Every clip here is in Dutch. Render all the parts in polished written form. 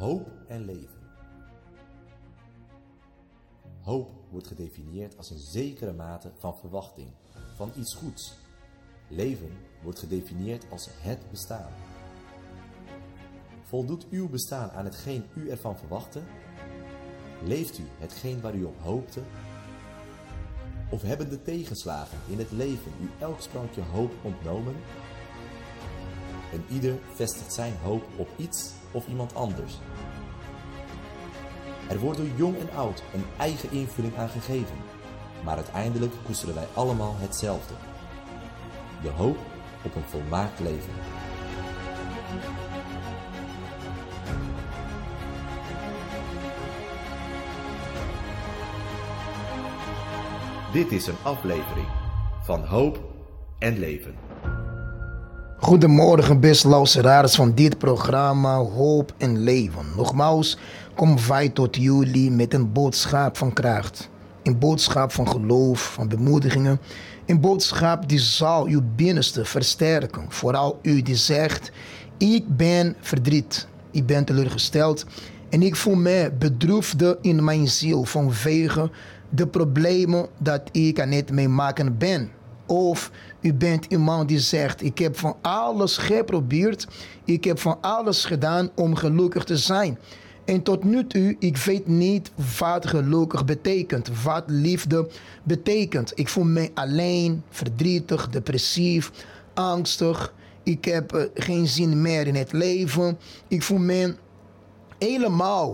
Hoop en leven. Hoop wordt gedefinieerd als een zekere mate van verwachting, van iets goeds. Leven wordt gedefinieerd als het bestaan. Voldoet uw bestaan aan hetgeen u ervan verwachtte? Leeft u hetgeen waar u op hoopte? Of hebben de tegenslagen in het leven u elk sprankje hoop ontnomen? En ieder vestigt zijn hoop op iets of iemand anders. Er wordt door jong en oud een eigen invulling aan gegeven, maar uiteindelijk koesteren wij allemaal hetzelfde: de hoop op een volmaakt leven. Dit is een aflevering van Hoop en Leven. Goedemorgen beste luisteraars van dit programma Hoop en Leven. Nogmaals komen wij tot jullie met een boodschap van kracht. Een boodschap van geloof, van bemoedigingen. Een boodschap die zal uw binnenste versterken. Vooral u die zegt: ik ben verdriet, ik ben teleurgesteld en ik voel me bedroefd in mijn ziel vanwege de problemen dat ik aan het meemaken ben. Of u bent iemand die zegt: ik heb van alles geprobeerd, ik heb van alles gedaan om gelukkig te zijn. En tot nu toe, ik weet niet wat gelukkig betekent, wat liefde betekent. Ik voel me alleen, verdrietig, depressief, angstig. Ik heb geen zin meer in het leven. Ik voel me helemaal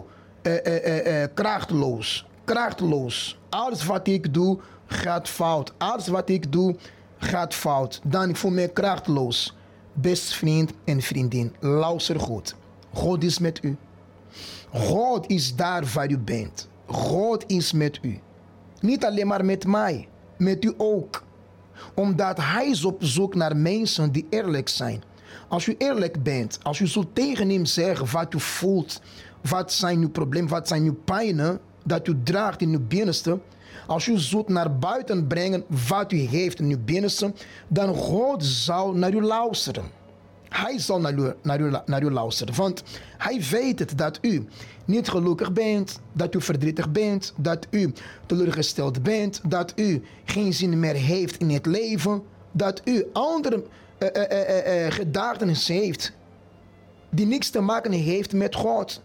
krachteloos. Alles wat ik doe gaat fout. Alles wat ik doe gaat fout. Dan ik voel me krachteloos. Beste vriend en vriendin, luister goed. God is met u. God is daar waar u bent. God is met u. Niet alleen maar met mij, met u ook. Omdat hij is op zoek naar mensen die eerlijk zijn. Als u eerlijk bent, als u zult tegen hem zeggen wat u voelt, wat zijn uw problemen, wat zijn uw pijnen dat u draagt in uw binnenste. Als u zult naar buiten brengen wat u heeft in uw binnenste, dan God zal naar u luisteren. Hij zal naar u luisteren, want hij weet het dat u niet gelukkig bent, dat u verdrietig bent, dat u teleurgesteld bent, dat u geen zin meer heeft in het leven, dat u andere gedachten heeft die niks te maken heeft met God.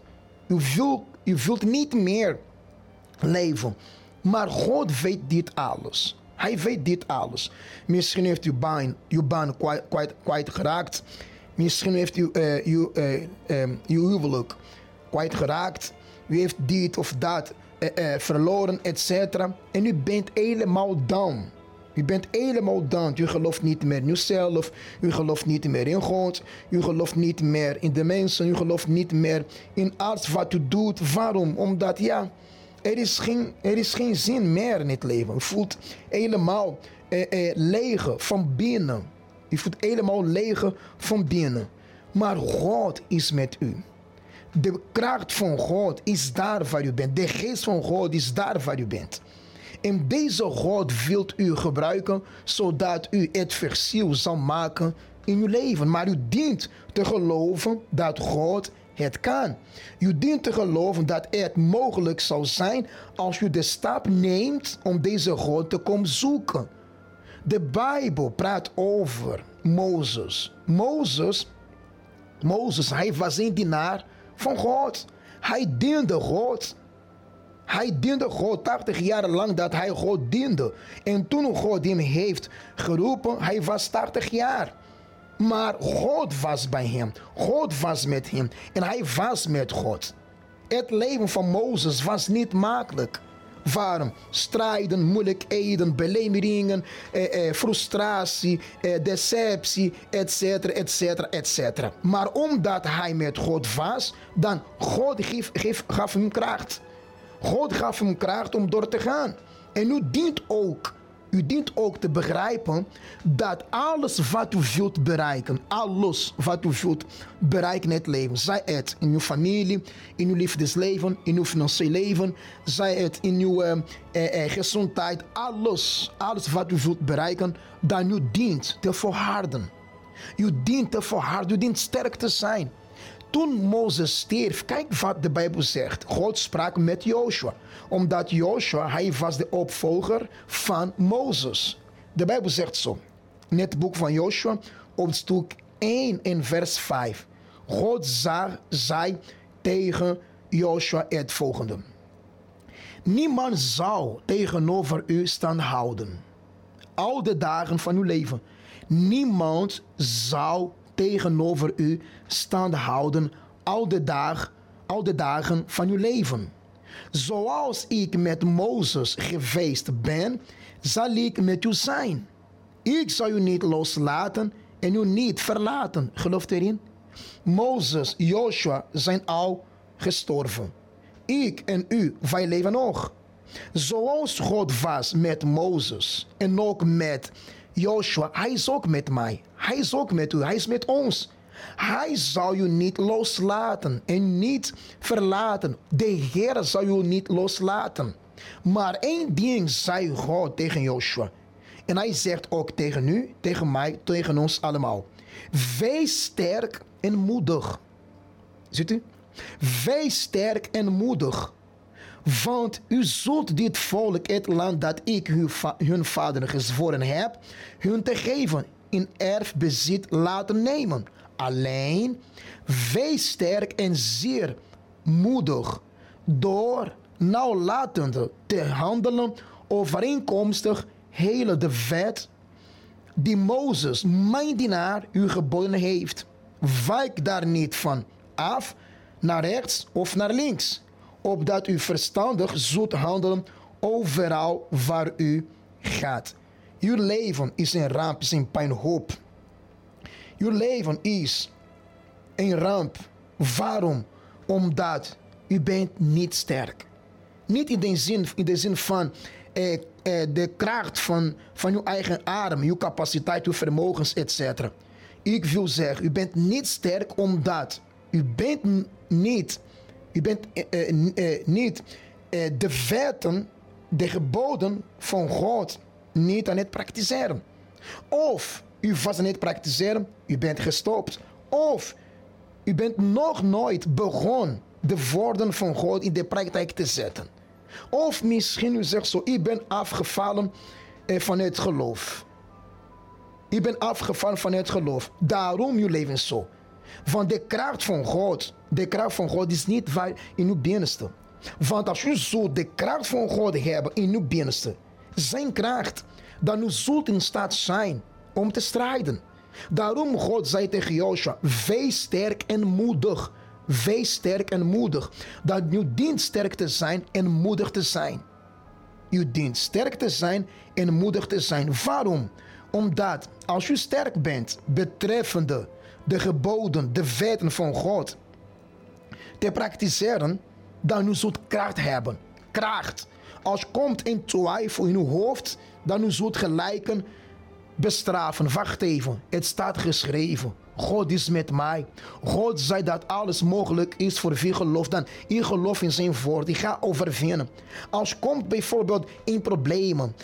U wilt niet meer leven, maar God weet dit alles. Hij weet dit alles. Misschien heeft uw baan kwijtgeraakt. Misschien heeft u uw huwelijk kwijtgeraakt. U heeft dit of dat verloren, etc. En u bent helemaal down. U bent helemaal down. U gelooft niet meer in uzelf. U gelooft niet meer in God. U gelooft niet meer in de mensen. U gelooft niet meer in alles wat u doet. Waarom? Omdat er is geen zin meer in het leven. U voelt helemaal leeg van binnen. U voelt helemaal leeg van binnen. Maar God is met u. De kracht van God is daar waar u bent. De geest van God is daar waar u bent. En deze God wil u gebruiken zodat u het verschil zal maken in uw leven. Maar u dient te geloven dat God het kan. U dient te geloven dat het mogelijk zal zijn als u de stap neemt om deze God te komen zoeken. De Bijbel praat over Mozes. Mozes, hij was een dienaar van God. Hij diende God. Hij diende God 80 jaar lang dat hij God diende. En toen God hem heeft geroepen, hij was 80 jaar. Maar God was bij hem. God was met hem. En hij was met God. Het leven van Mozes was niet makkelijk. Waarom? Strijden, moeilijkheden, belemmeringen, frustratie, deceptie, etc. Maar omdat hij met God was, dan God gaf hem kracht. God gaf hem kracht om door te gaan. En u dient ook te begrijpen dat alles wat u wilt bereiken, in het leven, zij het in uw familie, in uw liefdesleven, in uw financieel leven, zij het in uw gezondheid, alles wat u wilt bereiken, dan u dient te volharden. U dient te volharden, u dient sterk te zijn. toen Mozes stierf, kijk wat de Bijbel zegt. God sprak met Joshua. Omdat Joshua, hij was de opvolger van Mozes. De Bijbel zegt zo. In het boek van Joshua, op stuk 1 en vers 5. God zei tegen Joshua het volgende. Niemand zal tegenover u stand houden. Al de dagen van uw leven. Niemand zal tegenover u stand houden al de dagen van uw leven. Zoals ik met Mozes geweest ben, zal ik met u zijn. Ik zal u niet loslaten en u niet verlaten. Gelooft u erin? Mozes, Joshua zijn al gestorven. Ik en u, wij leven nog. Zoals God was met Mozes en ook met Joshua, hij is ook met mij. Hij is ook met u, hij is met ons. Hij zal u niet loslaten en niet verlaten. De Heer zal u niet loslaten. Maar één ding zei God tegen Joshua. En hij zegt ook tegen u, tegen mij, tegen ons allemaal. Wees sterk en moedig. Ziet u? Wees sterk en moedig. Want u zult dit volk, het land dat ik hun vaderen gezworen heb, hun te geven, in erfbezit laten nemen. Alleen, wees sterk en zeer moedig, door nauwlatend te handelen overeenkomstig hele de wet die Mozes, mijn dienaar, u geboden heeft. Wijk daar niet van af, naar rechts of naar links, opdat u verstandig zult handelen overal waar u gaat. Uw leven is een ramp, is een puinhoop. Uw leven is een ramp. Waarom? Omdat u bent niet sterk. Niet in de zin van de kracht van uw eigen adem, uw capaciteit, uw vermogens, etc. Ik wil zeggen, u bent niet sterk omdat u bent niet de wetten, de geboden van God niet aan het praktiseren. Of u was aan het praktiseren, u bent gestopt. Of u bent nog nooit begonnen de woorden van God in de praktijk te zetten. Of misschien u zegt zo, ik ben afgevallen van het geloof. Ik ben afgevallen van het geloof. Daarom uw leven zo. Want de kracht van God is niet waar in uw binnenste. Want als u zo de kracht van God hebben in uw binnenste, zijn kracht, dan u zult in staat zijn om te strijden. Daarom God zei tegen Joshua, wees sterk en moedig. Wees sterk en moedig. Dat u dient sterk te zijn en moedig te zijn. U dient sterk te zijn en moedig te zijn. Waarom? Omdat als u sterk bent betreffende de geboden, de wetten van God te praktiseren, dan u zult kracht hebben. Kracht. Als komt een twijfel in uw hoofd, dan u zult gelijken bestraffen. Wacht even, het staat geschreven. God is met mij. God zei dat alles mogelijk is voor wie gelooft. Dan ik geloof in zijn woord. Ik ga overwinnen. Als komt bijvoorbeeld in problemen,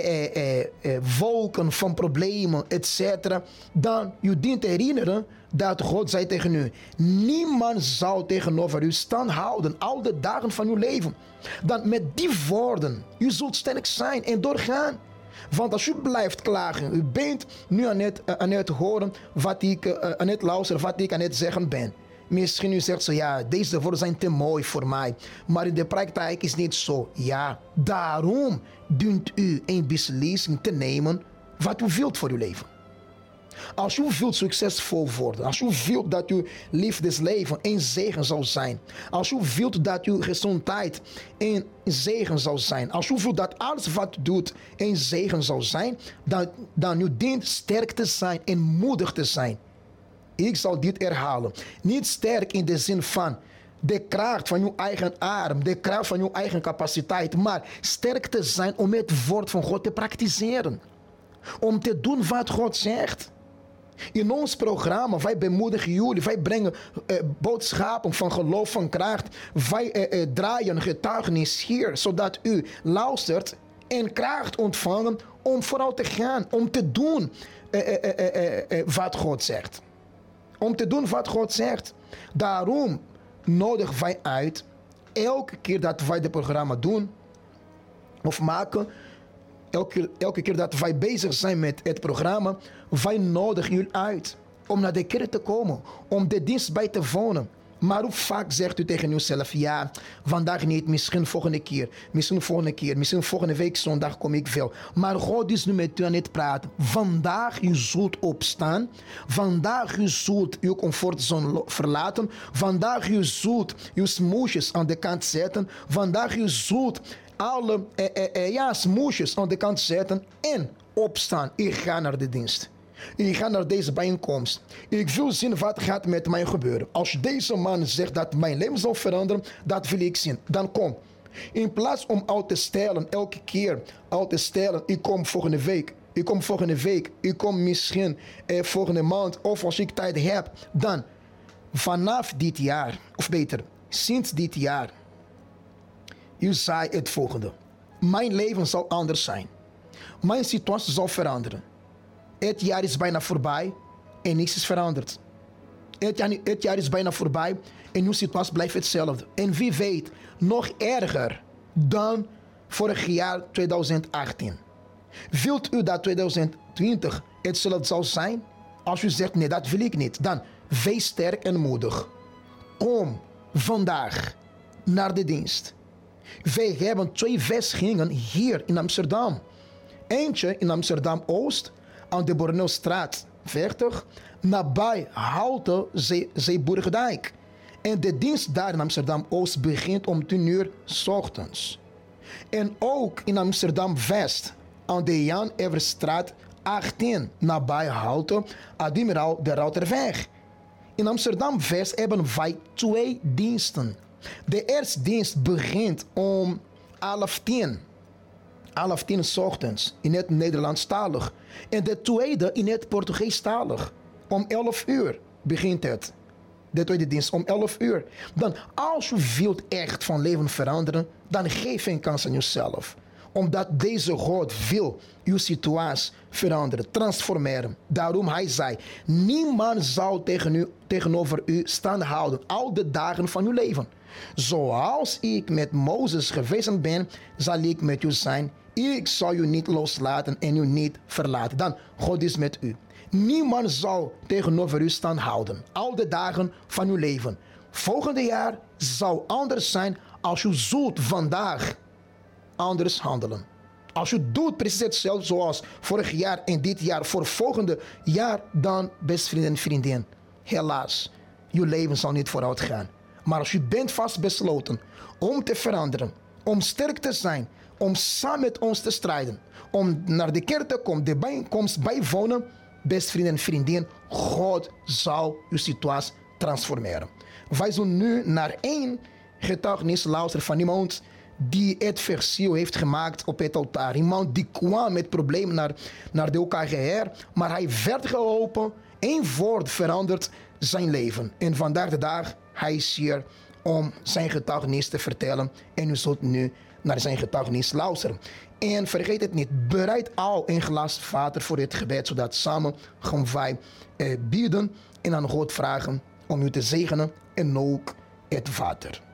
wolken van problemen, etc. Dan je dient herinneren dat God zei tegen u, niemand zal tegenover u stand houden al de dagen van uw leven. Dan met die woorden, u zult sterk zijn en doorgaan. Want als u blijft klagen, u bent nu aan het horen wat ik aan het luisteren, wat ik aan het zeggen ben. Misschien u zegt zo, ja, deze woorden zijn te mooi voor mij. Maar in de praktijk is het niet zo. Ja, daarom dient u een beslissing te nemen wat u wilt voor uw leven. Als u wilt succesvol worden, als u wilt dat uw liefdesleven een zegen zal zijn, als u wilt dat uw gezondheid een zegen zal zijn, als u wilt dat alles wat u doet een zegen zal zijn, dan u dient sterk te zijn en moedig te zijn. Ik zal dit herhalen. Niet sterk in de zin van de kracht van uw eigen arm, de kracht van uw eigen capaciteit, maar sterk te zijn om het woord van God te praktiseren. Om te doen wat God zegt. In ons programma, wij bemoedigen jullie, wij brengen boodschappen van geloof, van kracht. Wij draaien getuigenis hier, zodat u luistert en kracht ontvangen om vooral te gaan, om te doen wat God zegt. Om te doen wat God zegt. Daarom nodigen wij uit, elke keer dat wij dit programma doen of maken, elke keer dat wij bezig zijn met het programma, wij nodigen jullie uit om naar de kerk te komen, om de dienst bij te wonen. Maar hoe vaak zegt u tegen uzelf, ja, vandaag niet, misschien volgende keer, misschien volgende week zondag kom ik wel. Maar God is nu met u aan het praten. Vandaag u zult opstaan, vandaag u zult uw comfortzone verlaten, vandaag u zult uw smoesjes aan de kant zetten, vandaag u zult alle smoesjes aan de kant zetten en opstaan. Ik ga naar de dienst. Ik ga naar deze bijeenkomst. Ik wil zien wat gaat met mij gebeuren. Als deze man zegt dat mijn leven zal veranderen, dat wil ik zien. Dan kom. In plaats om uit te stellen, elke keer uit te stellen, ik kom volgende week. Ik kom misschien volgende maand. Of als ik tijd heb, dan vanaf dit jaar, of beter, sinds dit jaar, u zei het volgende. Mijn leven zal anders zijn. Mijn situatie zal veranderen. Het jaar is bijna voorbij en niks is veranderd. Het jaar is bijna voorbij en uw situatie blijft hetzelfde. En wie weet, nog erger dan vorig jaar 2018. Wilt u dat 2020 hetzelfde zal zijn? Als u zegt nee, dat wil ik niet, dan wees sterk en moedig. Kom vandaag naar de dienst. Wij hebben 2 vestigingen hier in Amsterdam. Eentje in Amsterdam-Oost aan de Borneelstraat 40, nabij Holte Zeeburgerdijk. En de dienst daar in Amsterdam-Oost begint om 10 uur 's ochtends. En ook in Amsterdam-West aan de Jan Everstraat 18, nabij Holte Admiraal de Routerweg. In Amsterdam-West hebben wij 2 diensten. De eerste dienst begint om 11:10. 11:10 's ochtends in het Nederlandstalig. En de tweede in het Portugeestalig. Om 11 uur begint het. De tweede dienst om 11 uur. Dan als u wilt echt van leven veranderen, dan geef een kans aan jezelf. Omdat deze God wil uw situatie veranderen, transformeren. Daarom hij zei, niemand zal tegenover u stand houden al de dagen van uw leven. Zoals ik met Mozes geweest ben, zal ik met u zijn. Ik zal u niet loslaten en u niet verlaten. Dan, God is met u. Niemand zal tegenover u stand houden al de dagen van uw leven. Volgende jaar zal anders zijn als u zult vandaag anders handelen. Als u doet precies hetzelfde zoals vorig jaar en dit jaar voor volgende jaar, dan, beste vrienden en vriendin, helaas, uw leven zal niet vooruit gaan. Maar als u bent vastbesloten om te veranderen, om sterk te zijn, om samen met ons te strijden, om naar de kerk te komen, de bijeenkomst bijwonen, beste vrienden en vriendin, God zal uw situatie transformeren. Wij zullen nu naar 1 getuigenis luisteren van iemand die het verschil heeft gemaakt op het altaar. Iemand die kwam met problemen naar de UKGR, maar hij werd geholpen. 1 woord verandert zijn leven. En vandaag de dag, hij is hier om zijn getuigenis te vertellen. En u zult nu naar zijn getuigenis luisteren. En vergeet het niet, bereid al een glas water voor dit gebed, zodat samen gaan wij bidden en aan God vragen om u te zegenen en ook het water.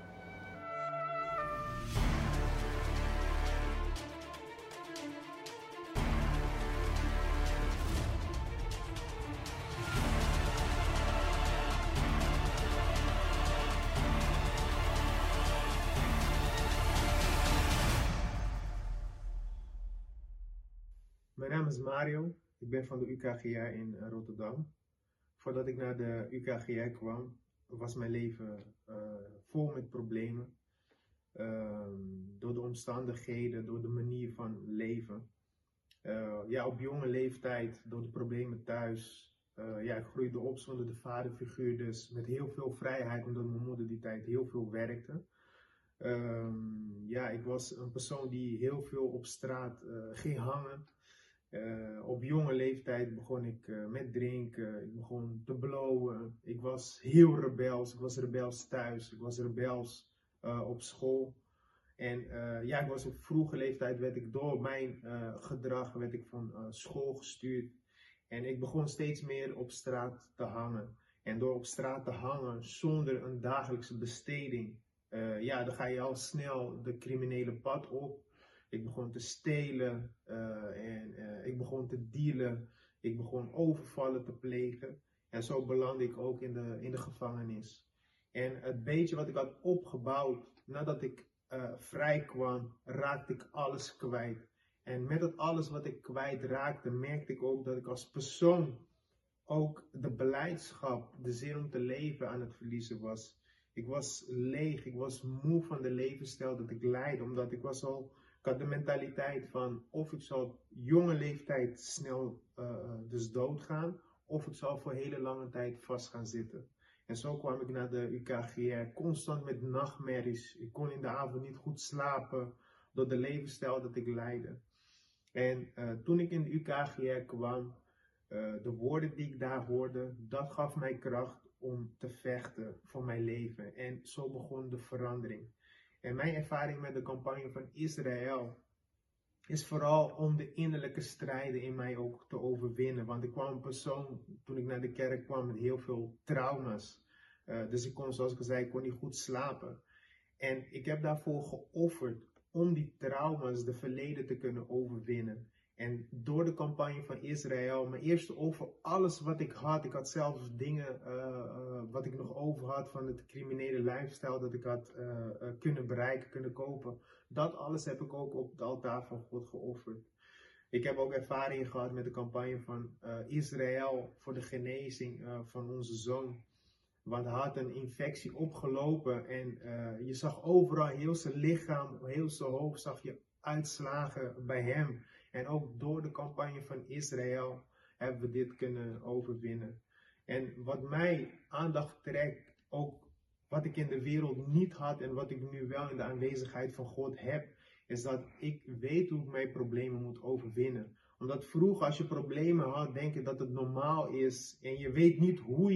Mijn naam is Mario, ik ben van de UKGI in Rotterdam. Voordat ik naar de UKGI kwam, was mijn leven vol met problemen. Door de omstandigheden, door de manier van leven. Op jonge leeftijd, door de problemen thuis. Ik groeide op zonder de vaderfiguur, dus met heel veel vrijheid, omdat mijn moeder die tijd heel veel werkte. Ik was een persoon die heel veel op straat ging hangen. Op jonge leeftijd begon ik met drinken, ik begon te blowen. Ik was heel rebels, ik was rebels thuis, ik was rebels op school. En ik was op vroege leeftijd, werd ik door mijn gedrag van school gestuurd. En ik begon steeds meer op straat te hangen. En door op straat te hangen zonder een dagelijkse besteding, dan ga je al snel de criminele pad op. Ik begon te stelen ik begon te dealen. Ik begon overvallen te plegen. En zo belandde ik ook in de gevangenis. En het beetje wat ik had opgebouwd nadat ik vrij kwam, raakte ik alles kwijt. En met dat alles wat ik kwijtraakte, merkte ik ook dat ik als persoon ook de beleidschap, de zin om te leven aan het verliezen was. Ik was leeg, ik was moe van de levensstijl dat ik leidde, omdat ik had de mentaliteit van of ik zou op jonge leeftijd snel dus doodgaan, of ik zou voor hele lange tijd vast gaan zitten. En zo kwam ik naar de UKGR, constant met nachtmerries. Ik kon in de avond niet goed slapen door de levensstijl dat ik leidde. En toen ik in de UKGR kwam, de woorden die ik daar hoorde, dat gaf mij kracht om te vechten voor mijn leven. En zo begon de verandering. En mijn ervaring met de campagne van Israël is vooral om de innerlijke strijden in mij ook te overwinnen. Want ik kwam een persoon, toen ik naar de kerk kwam, met heel veel trauma's. Dus ik kon, zoals ik al zei, ik kon niet goed slapen. En ik heb daarvoor geofferd om die trauma's, de verleden, te kunnen overwinnen. En door de campagne van Israël, mijn eerste offer, alles wat ik had zelfs dingen wat ik nog over had van het criminele lifestyle dat ik had kunnen bereiken, kunnen kopen. Dat alles heb ik ook op het altaar van God geofferd. Ik heb ook ervaring gehad met de campagne van Israël voor de genezing van onze zoon. Want hij had een infectie opgelopen en je zag overal heel zijn lichaam, heel zijn hoofd, zag je uitslagen bij hem. En ook door de campagne van Israël hebben we dit kunnen overwinnen. En wat mij aandacht trekt, ook wat ik in de wereld niet had en wat ik nu wel in de aanwezigheid van God heb, is dat ik weet hoe ik mijn problemen moet overwinnen. Omdat vroeger als je problemen had, denk je dat het normaal is en je weet niet hoe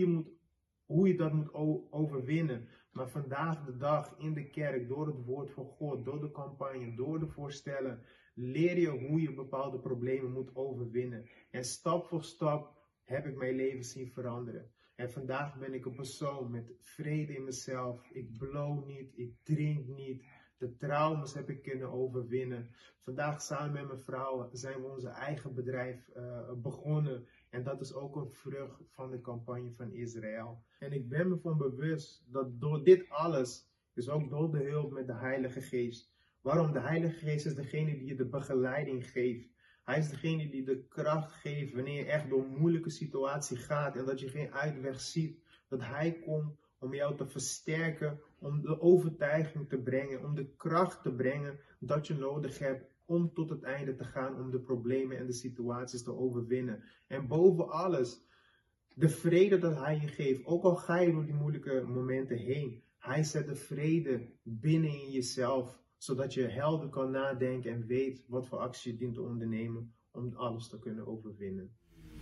je dat moet overwinnen. Maar vandaag de dag in de kerk, door het woord van God, door de campagne, door de voorstellen, leer je hoe je bepaalde problemen moet overwinnen. En stap voor stap heb ik mijn leven zien veranderen. En vandaag ben ik een persoon met vrede in mezelf. Ik blow niet, ik drink niet. De trauma's heb ik kunnen overwinnen. Vandaag samen met mijn vrouw zijn we onze eigen bedrijf begonnen. En dat is ook een vrucht van de campagne van Israël. En ik ben me van bewust dat door dit alles, dus ook door de hulp met de Heilige Geest. Waarom? De Heilige Geest is degene die je de begeleiding geeft. Hij is degene die de kracht geeft wanneer je echt door een moeilijke situatie gaat en dat je geen uitweg ziet. Dat Hij komt om jou te versterken, om de overtuiging te brengen, om de kracht te brengen dat je nodig hebt om tot het einde te gaan, om de problemen en de situaties te overwinnen. En boven alles, de vrede dat Hij je geeft, ook al ga je door die moeilijke momenten heen. Hij zet de vrede binnen in jezelf, zodat je helder kan nadenken en weet wat voor actie je dient te ondernemen om alles te kunnen overwinnen.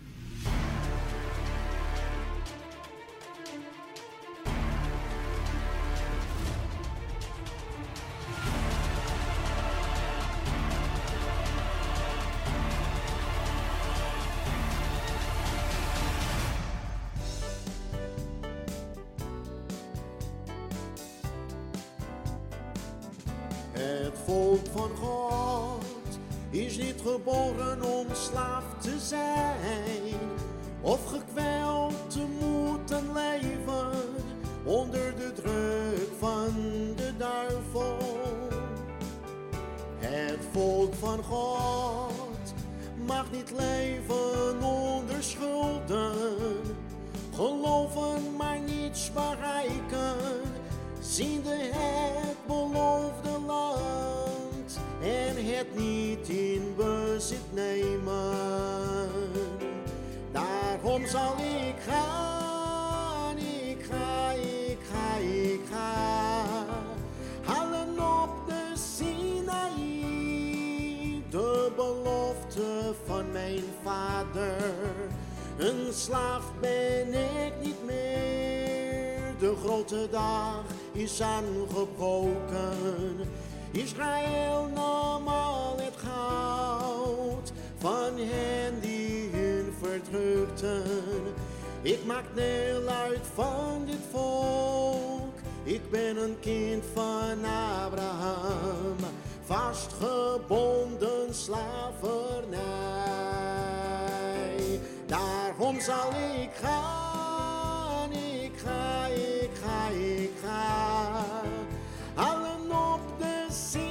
Het volk van God is niet geboren om slaaf te zijn, of gekweld te moeten leven onder de druk van de duivel. Het volk van God mag niet leven onder schulden, geloven maar niets bereiken, ziende het beloofde land en het niet in bezit nemen. Daarom zal ik gaan, ik ga, halen op de Sinaï, de belofte van mijn vader. Een slaaf ben ik niet meer, de grote dag is aangebroken. Israël nam al het goud van hen die hun verdrukten. Ik maak deel uit van dit volk. Ik ben een kind van Abraham, vastgebonden slavernij. Daarom zal ik gaan, ik ga, ik ga, ik ga. Allen op de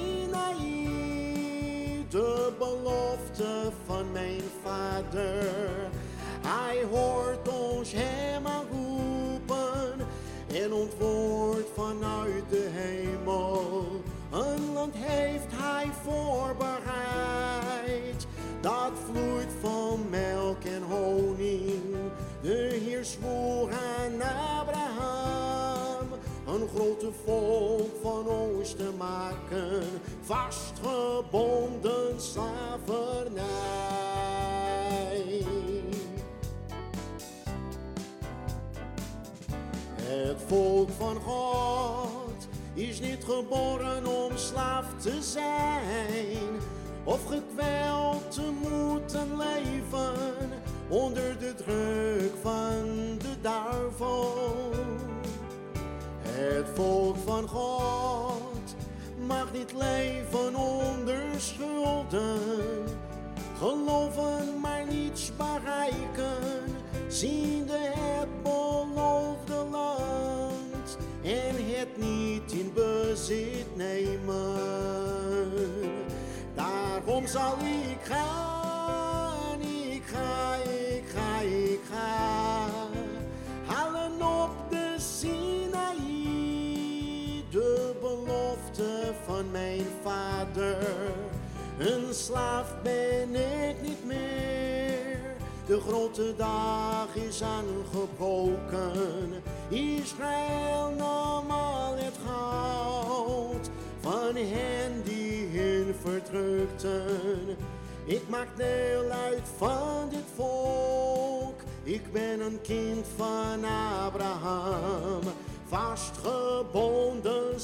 Sinaï, de belofte van mijn vader. Hij hoort ons hem roepen en ontwoordt vanuit de hemel. Een land heeft hij voorbereid, dat vloeit van melk en honing. De Heer zwoer aan Abraham een grote volk van ons te maken, vastgebonden slavernij. Het volk van God is niet geboren om slaaf te zijn, of gekweld te moeten leven onder de druk van de duivel. Het volk van God mag niet leven onder schulden, geloven maar niets bereiken, ziende het beloofde land en het niet in bezit nemen. Daarom zal ik gaan, ik ga, ik ga, ik ga. Halen op de Sinaï, de belofte van mijn vader. Een slaaf ben ik niet meer, de grote dag is aangebroken. Israël nam al het goud van hen die hen verdrukten. Ik maak deel uit van dit volk, ik ben een kind van Abraham, vastgebonden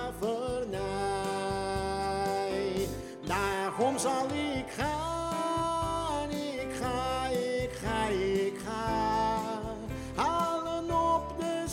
slavernij. Daarom zal ik gaan, ik ga, ik ga, ik ga. Halen op de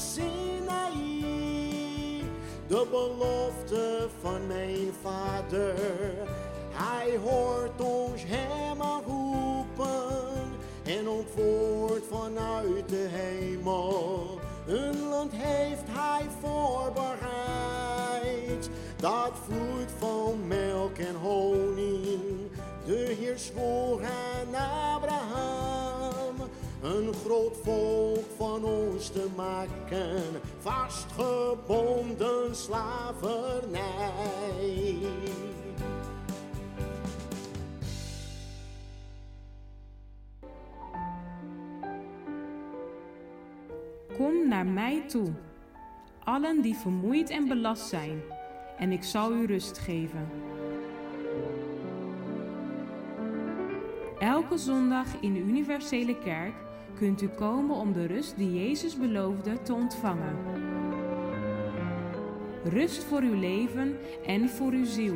Sinaï, de belofte van mijn vader. Hij hoort ons hem roepen en ontwoordt vanuit de hemel. Een land heeft hij voorbereid, dat vloeit van melk en honing. De Heer zwoer aan Abraham een groot volk van ons te maken, vastgebonden slavernij. Kom naar mij toe, allen die vermoeid en belast zijn, en ik zal u rust geven. Elke zondag in de Universele Kerk kunt u komen om de rust die Jezus beloofde te ontvangen. Rust voor uw leven en voor uw ziel.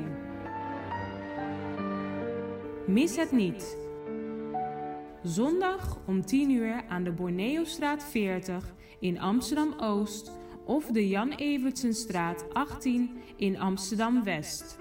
Mis het niet. Zondag om 10 uur aan de Borneostraat 40 in Amsterdam-Oost of de Jan Evertsenstraat 18 in Amsterdam-West.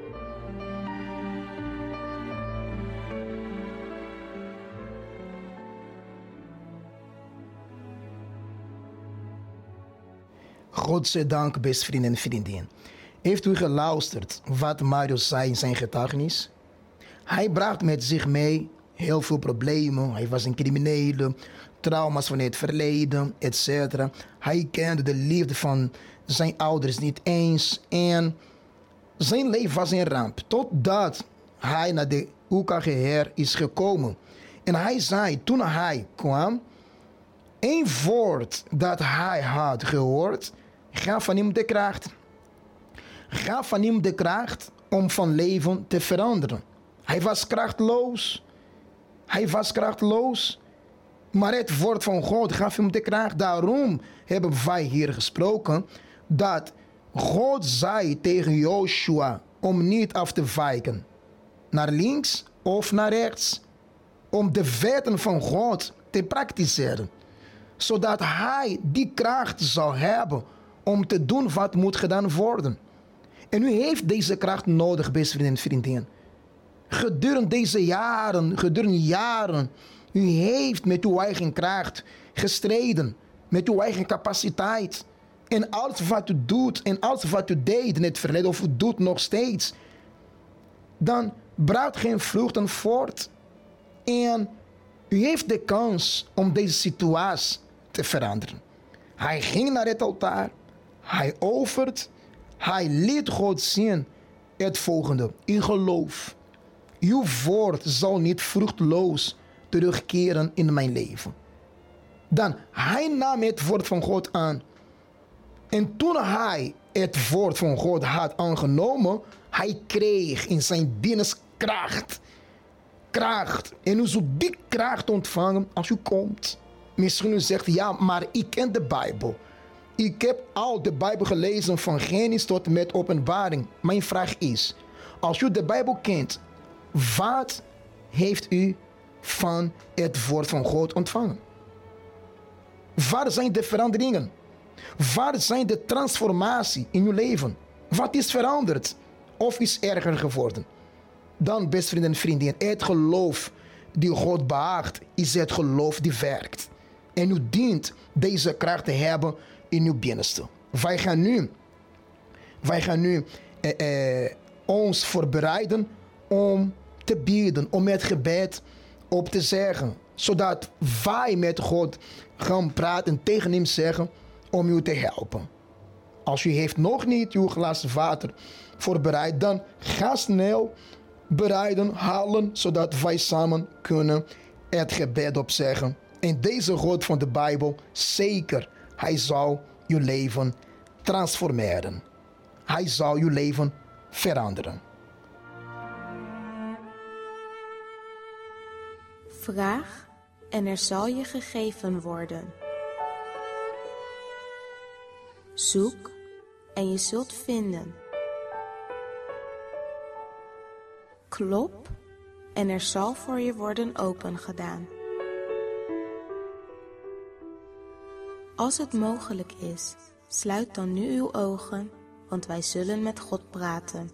Godzijdank, beste vrienden en vriendinnen. Heeft u geluisterd wat Mario zei in zijn getuigenis? Hij bracht met zich mee heel veel problemen. Hij was een criminele, trauma's van het verleden, etc. Hij kende de liefde van zijn ouders niet eens. En zijn leven was een ramp. Totdat hij naar de UKGR is gekomen. En hij zei, toen hij kwam, één woord dat hij had gehoord, gaf van hem de kracht. Gaf van hem de kracht om van leven te veranderen. Hij was krachtloos. Hij was krachtloos. Maar het woord van God gaf hem de kracht. Daarom hebben wij hier gesproken dat God zei tegen Joshua om niet af te wijken. Naar links of naar rechts. Om de wetten van God te praktiseren. zodat hij die kracht zal hebben om te doen wat moet gedaan worden. En u heeft deze kracht nodig, beste vrienden en vriendinnen. Gedurende jaren, u heeft met uw eigen kracht gestreden, met uw eigen capaciteit. En alles wat u doet en alles wat u deed in het verleden of u doet nog steeds, dan brengt geen vruchten voort. En u heeft de kans om deze situatie te veranderen. Hij ging naar het altaar, hij offert, hij liet God zien het volgende: in geloof. Uw woord zal niet vruchteloos terugkeren in mijn leven. Dan, hij nam het woord van God aan. En toen hij het woord van God had aangenomen, hij kreeg in zijn binnenste kracht. En u zult die kracht ontvangen als u komt. Misschien u zegt, ja, maar ik ken de Bijbel. Ik heb al de Bijbel gelezen van Genesis tot en met Openbaring. Mijn vraag is, als u de Bijbel kent, wat heeft u van het woord van God ontvangen? Waar zijn de veranderingen? Waar zijn de transformatie in uw leven? Wat is veranderd? Of is erger geworden? Dan, beste vrienden en vriendinnen, het geloof die God behaagt, is het geloof die werkt. En u dient deze kracht te hebben in uw binnenste. Wij gaan nu ons voorbereiden om te bidden, om het gebed op te zeggen. Zodat wij met God gaan praten en tegen hem zeggen om u te helpen. Als u heeft nog niet uw glas water voorbereid, dan ga snel bereiden, halen, zodat wij samen kunnen het gebed opzeggen. En deze God van de Bijbel, zeker, hij zal uw leven transformeren. Hij zal uw leven veranderen. Vraag en er zal je gegeven worden. Zoek en je zult vinden. Klop en er zal voor je worden opengedaan. Als het mogelijk is, sluit dan nu uw ogen, want wij zullen met God praten.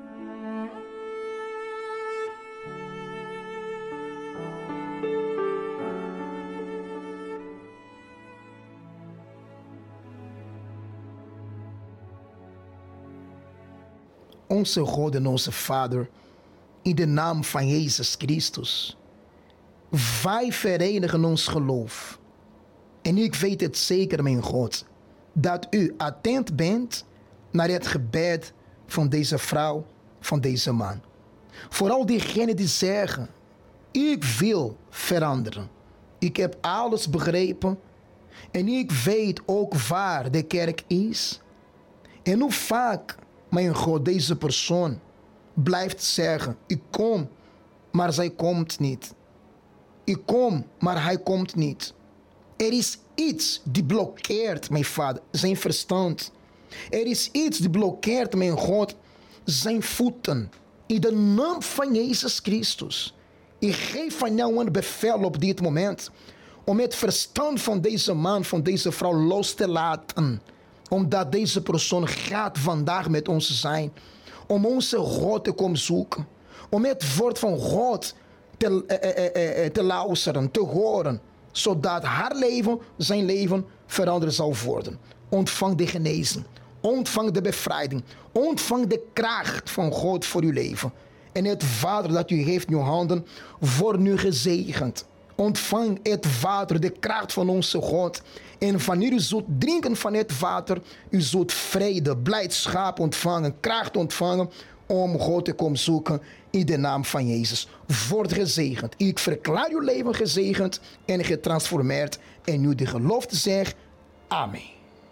Onze God en onze Vader, in de naam van Jezus Christus, wij verenigen ons geloof. En ik weet het zeker, mijn God, dat u attent bent naar het gebed van deze vrouw, van deze man. Vooral diegenen die zeggen, ik wil veranderen. Ik heb alles begrepen en ik weet ook waar de kerk is. En hoe vaak, mijn God, deze persoon blijft zeggen, ik kom, maar zij komt niet. Ik kom, maar hij komt niet. Er is iets die blokkeert, mijn Vader, zijn verstand. Er is iets die blokkeert, mijn God, zijn voeten. In de naam van Jezus Christus. Ik geef van jou een bevel op dit moment om het verstand van deze man, van deze vrouw los te laten. Omdat deze persoon gaat vandaag met ons zijn. Om onze God te komen zoeken. Om het woord van God te luisteren, te horen. Zodat haar leven, zijn leven, veranderd zal worden. Ontvang de genezing. Ontvang de bevrijding. Ontvang de kracht van God voor uw leven. En het water dat u heeft in uw handen, wordt nu gezegend. Ontvang het water, de kracht van onze God. En wanneer u zult drinken van het water, u zult vrede, blijdschap ontvangen, kracht ontvangen om God te komen zoeken in de naam van Jezus. Word gezegend. Ik verklaar uw leven gezegend en getransformeerd. En nu de gelofte zeg, amen.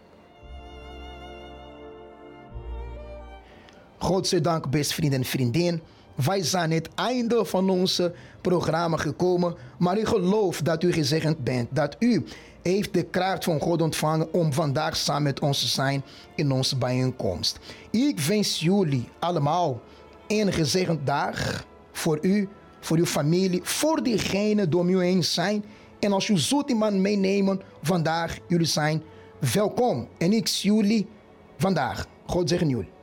Godzijdank, beste vrienden en vriendinnen. Wij zijn aan het einde van ons programma gekomen. Maar ik geloof dat u gezegend bent. Dat u heeft de kracht van God ontvangen om vandaag samen met ons te zijn in onze bijeenkomst. Ik wens jullie allemaal een gezegend dag voor u, voor uw familie, voor diegenen die om u heen zijn En als jullie zoet iemand meenemen vandaag, jullie zijn welkom. En ik zie jullie vandaag. God zegen jullie.